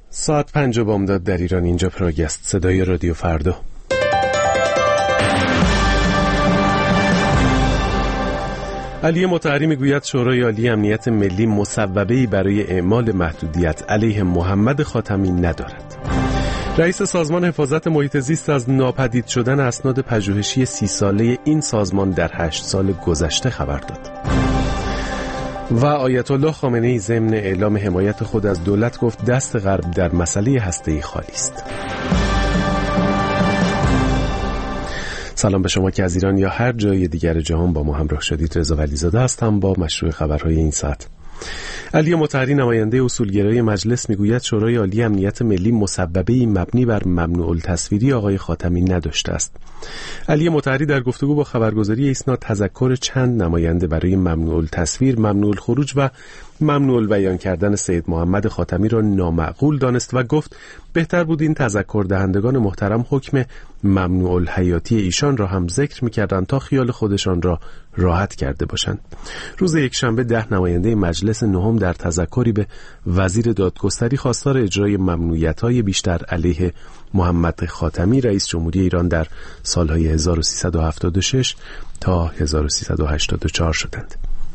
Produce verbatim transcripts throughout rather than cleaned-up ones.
ساعت پنج بامداد در ایران. اینجا پراگ است، صدای رادیو فردا. علی مطهری میگوید شورای عالی امنیت ملی مصوبه‌ای برای اعمال محدودیت علیه محمد خاتمی ندارد. رئیس سازمان حفاظت محیط زیست از ناپدید شدن اسناد پژوهشی سی ساله این سازمان در هشت سال گذشته خبر داد. و آیت الله خامنه‌ای ضمن اعلام حمایت خود از دولت گفت دست غرب در مسئله هسته‌ای خالی است. سلام به شما که از ایران یا هر جای دیگر جهان با ما همراه شدید. رضا ولیزاده هستم با مشروع خبرهای این ساعت. علی مطهری نماینده اصولگرای مجلس میگوید شورای عالی امنیت ملی مصوبه‌ای مبنی بر ممنوع التصویری آقای خاتمی نداشته است. علی مطهری در گفتگو با خبرگزاری ایسنا تذکر چند نماینده برای ممنوع التصویر، ممنوع الخروج و ممنوع البیان کردن سید محمد خاتمی را نامعقول دانست و گفت بهتر بود این تذکر دهندگان محترم حکم ممنوع الحیاتی ایشان را هم ذکر می‌کردند تا خیال خودشان را راحت کرده باشند. روز یکشنبه ده نماینده مجلس نهم در تذکری به وزیر دادگستری خواستار اجرای ممنوعیت‌های بیشتر علیه محمد خاتمی رئیس جمهوری ایران در سالهای هزار و سیصد و هفتاد و شش تا هزار و سیصد و هشتاد و چهار شدند.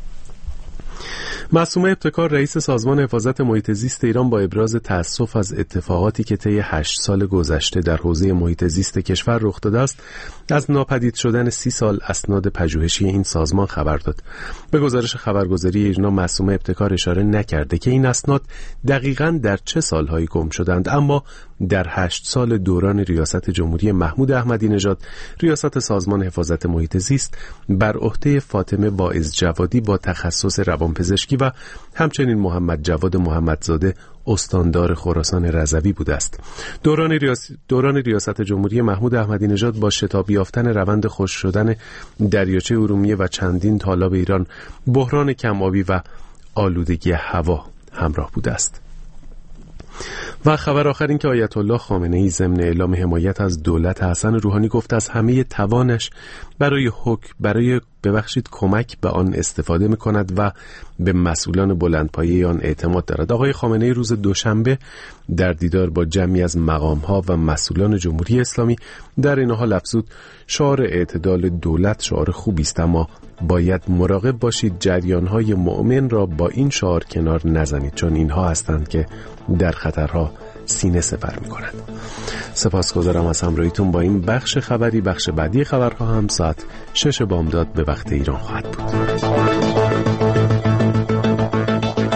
معصومه ابتکار رئیس سازمان حفاظت محیط زیست ایران با ابراز تأسف از اتفاقاتی که طی هشت سال گذشته در حوزه محیط زیست کشور رخ داده است، از ناپدید شدن سی سال اسناد پژوهشی این سازمان خبر داد. به گزارش خبرگزاری ایرنا معصومه ابتکار اشاره نکرده که این اسناد دقیقاً در چه سالهایی گم شدند، اما در هشت سال دوران ریاست جمهوری محمود احمدی نژاد ریاست سازمان حفاظت محیط زیست بر عهده فاطمه واعظجوادی با تخصص روانپزشکی و همچنین محمد جواد محمدزاده استاندار خراسان رضوی بوده است. دوران, ریاس... دوران ریاست جمهوری محمود احمدی نژاد با شتاب یافتن روند خشک شدن دریاچه ارومیه و چندین تالاب ایران، بحران کم‌آبی و آلودگی هوا همراه بوده است. و خبر آخر این که آیت الله خامنه‌ای ضمن اعلام حمایت از دولت حسن روحانی گفت از همه توانش برای حکم برای ببخشید کمک به آن استفاده می‌کند و به مسئولان بلندپایه آن اعتماد دارد. آقای خامنه‌ای روز دوشنبه در دیدار با جمعی از مقام‌ها و مسئولان جمهوری اسلامی در این حال افزود شعار اعتدال دولت شعار خوبی است، اما باید مراقب باشید جریان‌های مؤمن را با این شعار کنار نزنید، چون اینها هستند که در خطرها سینه سپر می‌کنند. سپاسگزارم از همراهیتون با این بخش خبری. بخش بعدی خبرها هم ساعت شش بامداد به وقت ایران خواهد بود.